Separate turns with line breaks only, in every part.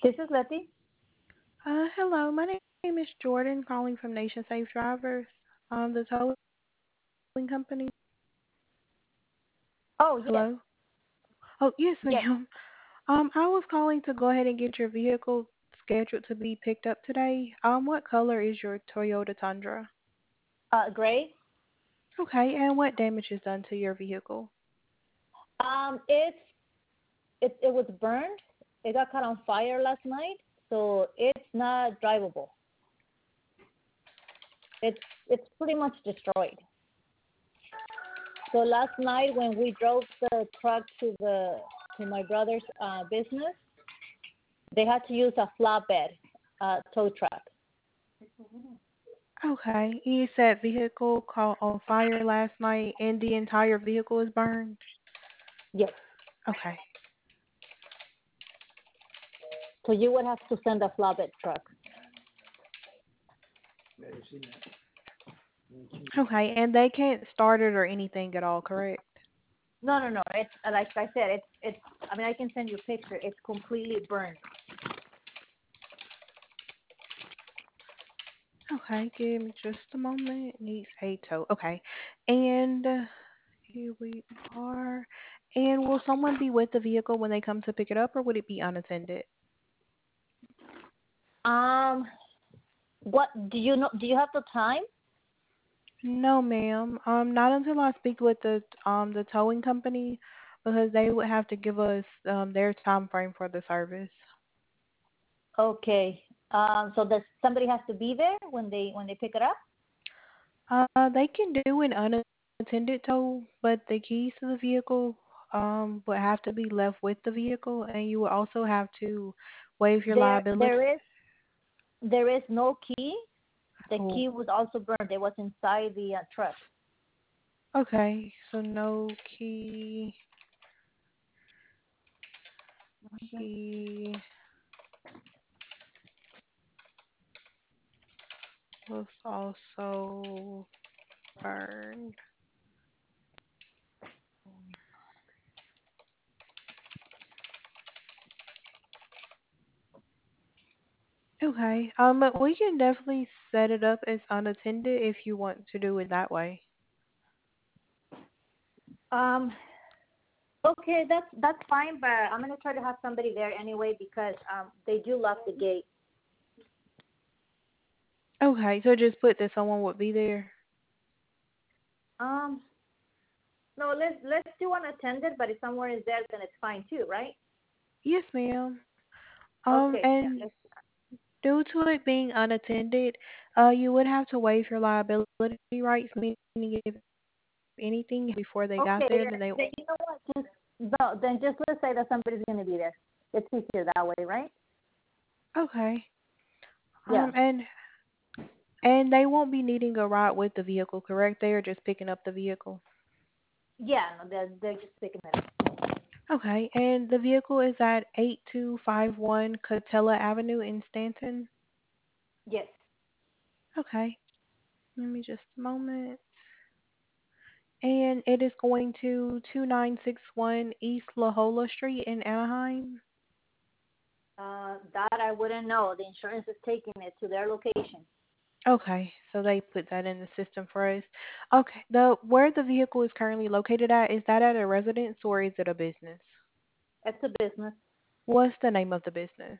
This is Letty.
Hello, my name is Jordan, calling from Nation Safe Drivers, the towing company.
Oh, yes.
Hello. Oh, yes,
Yes.
ma'am. I was calling to go ahead and get your vehicle scheduled to be picked up today. What color is your Toyota Tundra?
Gray.
Okay, and what damage is done to your vehicle?
It's it was burned. It got caught on fire last night, so it's not drivable. It's it's pretty much destroyed. So last night when we drove the truck to my brother's business, they had to use a flatbed tow truck.
Okay, you said vehicle caught on fire last night and the entire vehicle is burned?
Yes.
Okay.
So you would have to send a flatbed truck.
Okay, and they can't start it or anything at all, correct?
No, no, no. It's like I said. It's. I mean, I can send you a picture. It's completely burned.
Okay, give me just a moment. Needs a tow. Okay. And here we are. And will someone be with the vehicle when they come to pick it up, or would it be unattended?
Um, what do you know? Do you have the time?
No, ma'am. Not until I speak with the towing company, because they would have to give us their time frame for the service.
Okay. So does somebody has to be there when they pick it up?
They can do an unattended tow, but the keys to the vehicle would have to be left with the vehicle, and you would also have to waive your
There
liability.
there is there is no key. The
Oh,
key was also burned. It was inside the truck.
okay. So no key was also burned. Okay. But we can definitely set it up as unattended if you want to do it that way.
Um. Okay, that's fine, but I'm gonna try to have somebody there anyway because they do lock the gate.
Okay. So just put that someone would be there.
Um. No, let's do unattended, but if someone is there, then it's fine too, right?
Yes, ma'am.
Okay. Yeah.
And due to it being unattended, you would have to waive your liability rights, meaning if anything before they got
Okay.
there, then they.
Then you know what? Just no. Then just let's say that somebody's gonna be there. It's easier that way, right?
Okay.
Yeah.
And they won't be needing a ride with the vehicle, correct? They are just picking up the vehicle.
Yeah. No, they're just picking it up.
Okay. And the vehicle is at 8251 Catella Avenue in Stanton.
Yes.
Okay. Let me just a moment. And it is going to 2961 East La Jolla Street in Anaheim.
That I wouldn't know. The insurance is taking it to their location.
Okay, so they put that in the system for us. Okay, the where the vehicle is currently located at, is that at a residence or is it a business?
It's a business.
What's the name of the business?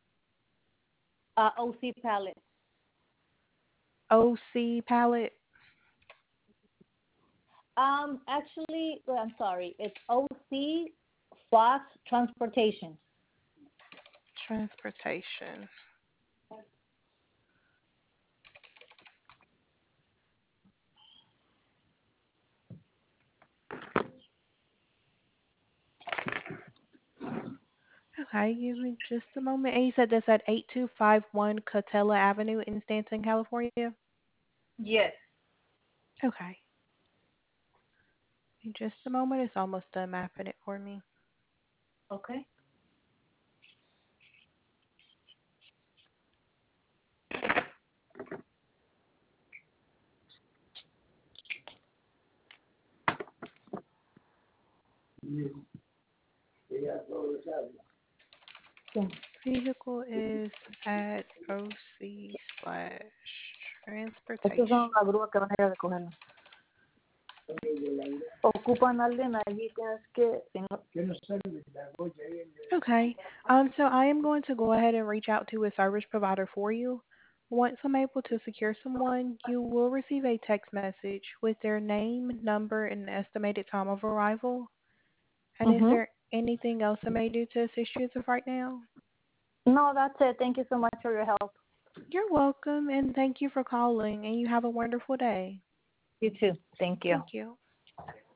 OC Pallet.
OC Pallet
Actually, well, I'm sorry. It's OC Fox Transportation.
Transportation. Okay, give me just a moment. And you said that's at 8251 Catella Avenue in Stanton, California?
Yes.
Okay. In just a moment. It's almost done mapping it for me.
Okay.
Vehicle is at OC slash
Estos son
transportation.
la grúa que van a ir a recogerlo. Ocupan a alguien allí, tienes que...
Okay. So I am going to go ahead and reach out to a service provider for you. Once I'm able to secure someone, you will receive a text message with their name, number, and estimated time of arrival. And is
Mm-hmm.
there anything else I may do to assist you as of right now?
No, that's it. Thank you so much for your help.
You're welcome, and thank you for calling, and you have a wonderful day.
You too. Thank you.
Thank you.